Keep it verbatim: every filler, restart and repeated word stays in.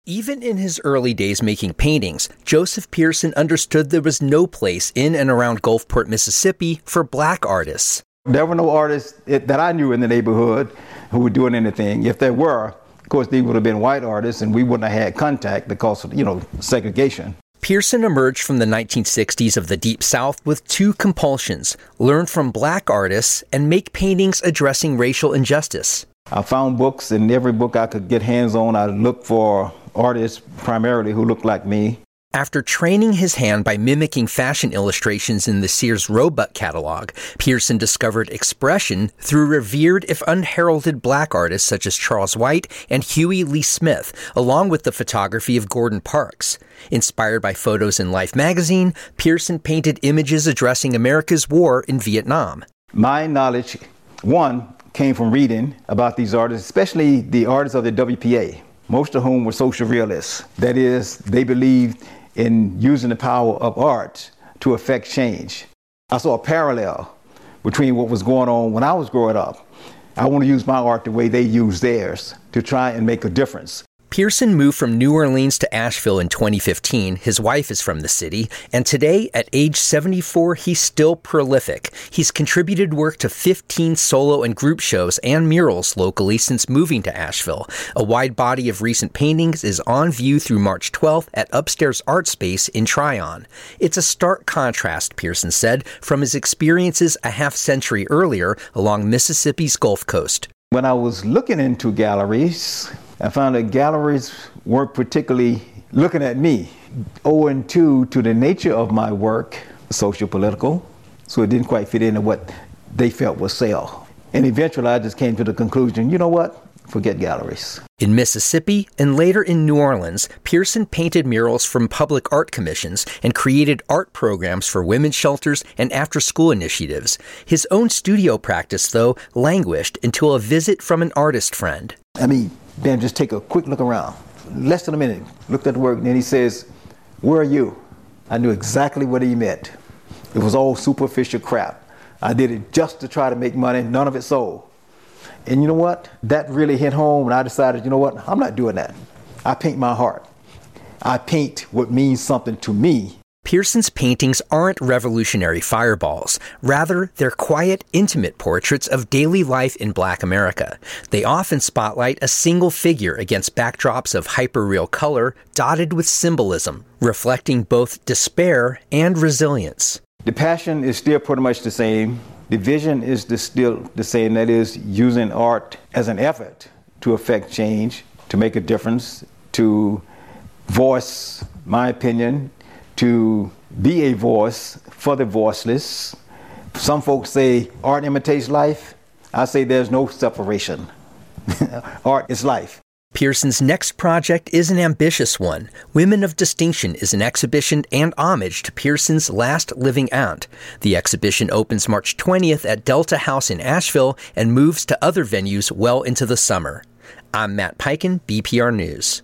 Even in his early days making paintings, Joseph Pearson understood there was no place in and around Gulfport, Mississippi for black artists. There were no artists that I knew in the neighborhood who were doing anything. If there were, of course, they would have been white artists and we wouldn't have had contact because of, you know, segregation. Pearson emerged from the nineteen sixties of the Deep South with two compulsions: learn from black artists and make paintings addressing racial injustice. I found books, and every book I could get hands on, I looked for artists primarily who looked like me. After training his hand by mimicking fashion illustrations in the Sears Roebuck catalog, Pearson discovered expression through revered if unheralded black artists such as Charles White and Huey Lee Smith, along with the photography of Gordon Parks. Inspired by photos in Life magazine, Pearson painted images addressing America's war in Vietnam. My knowledge, one, came from reading about these artists, especially the artists of the W P A, most of whom were social realists. That is, they believed in using the power of art to affect change. I saw a parallel between what was going on when I was growing up. I want to use my art the way they use theirs to try and make a difference. Pearson moved from New Orleans to Asheville in twenty fifteen. His wife is from the city, and today, at age seventy-four, he's still prolific. He's contributed work to fifteen solo and group shows and murals locally since moving to Asheville. A wide body of recent paintings is on view through March twelfth at Upstairs Art Space in Tryon. It's a stark contrast, Pearson said, from his experiences a half century earlier along Mississippi's Gulf Coast. When I was looking into galleries, I found that galleries weren't particularly looking at me, owing to, to the nature of my work, social-political, so it didn't quite fit into what they felt was sale. And eventually I just came to the conclusion, you know what? Forget galleries. In Mississippi and later in New Orleans, Pearson painted murals from public art commissions and created art programs for women's shelters and after-school initiatives. His own studio practice, though, languished until a visit from an artist friend. I mean, Ben, just take a quick look around. Less than a minute. Looked at the work, and then he says, "Where are you?" I knew exactly what he meant. It was all superficial crap. I did it just to try to make money. None of it sold. And you know what? That really hit home, and I decided, you know what? I'm not doing that. I paint my heart. I paint what means something to me. Pearson's paintings aren't revolutionary fireballs. Rather, they're quiet, intimate portraits of daily life in Black America. They often spotlight a single figure against backdrops of hyperreal color dotted with symbolism, reflecting both despair and resilience. The passion is still pretty much the same. The vision is the, still the same. That is, using art as an effort to affect change, to make a difference, to voice my opinion, to be a voice for the voiceless. Some folks say art imitates life. I say there's no separation. Art is life. Pearson's next project is an ambitious one. Women of Distinction is an exhibition and homage to Pearson's last living aunt. The exhibition opens March twentieth at Delta House in Asheville and moves to other venues well into the summer. I'm Matt Peiken, B P R News.